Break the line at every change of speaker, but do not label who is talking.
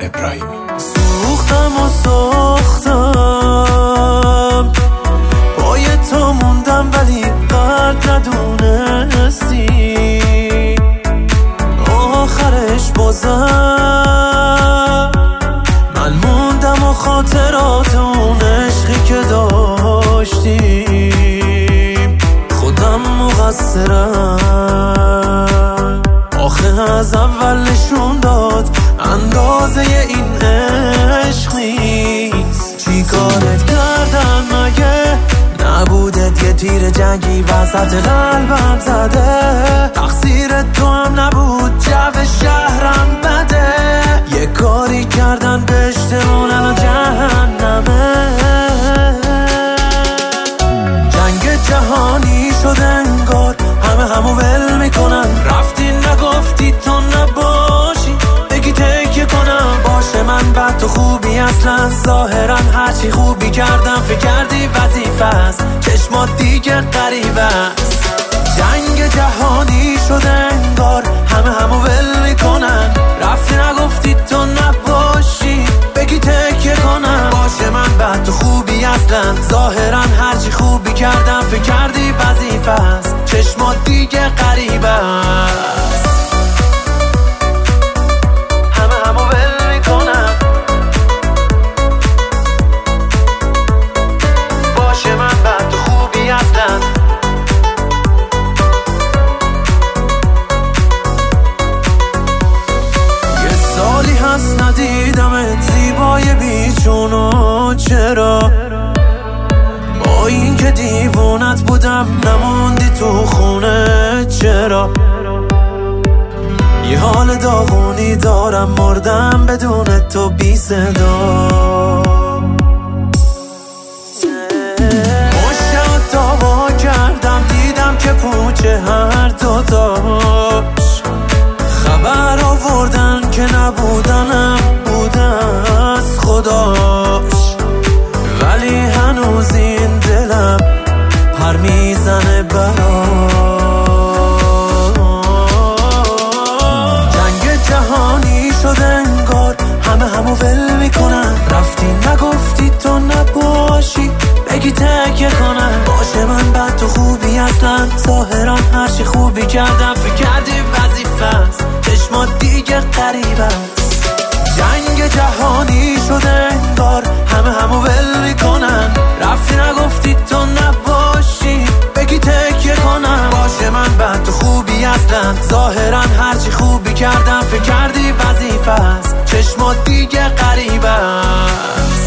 ابراهیمی.
سوختم پای تو موندم ولی قدر ندونستی، آخرش بازم من موندم و خاطرات اون عشقی که داشتیم خودم مقصرم. آخه از اول نشون داد اندازه این عشق نیست. چی کارت کردن مگه؟ نبودت یه تیر جنگی وسط قلبم زده؟ تقصیر تو هم نبود جو شهرم بده؟ یه کاری کردن بهشتمون الان جهنمه. جنگ جهانی شد انگار همو ول میکنن. رفتی نگفتی تو نباشی بگی تکیه کنم. باشه من بد تو خوبی اصلا ظاهرا هرچی خوبی کردم فکر کردی وظیفه است. چشمات دیگه غریبه است. جنگ جهانی شد انگار همو ول میکنن. رفتی نگفتی تو نباشی بگی تکیه کنم. باشه من بد تو خوبی اصلا ظاهرا هرچی خوبی کردم فکر کردی وظیفه است. چشمات دیگه غریبه است. همو ول میکنم. باشه من بد تو خوبی اصلا. یه سالی هست ندیدمت زیبای بیچونو. چرا با این که دیوونت بودم نموندی تو خونه؟ چرا یه حال داغونی دارم مردم بدون تو بی صدا. مشت داوا کردم دیدم که پوچه هر دوتاش. خبر آوردن که نبودنم بوده از خداش. ولی هنوز این دلم پر میزنه برا. جنگ جهانی شد انگار همو ول میکنن. رفتی نگفتی تو نباشی بگی تکیه کنم. باشه من بد تو خوبی اصلا ظاهرا هرچی خوبی کردم فکر کردی وظیفه است. چشمات دیگه غریبه است. جنگ جهانی شد انگار همو ول میکنن. رفتی نگفتی تو نباشی بگی تکیه کنم. باشه من بد تو خوبی اصلا ظاهرا هرچی خوبی کردم فکر کردی وظیفه است. چشمات دیگه غریبه است.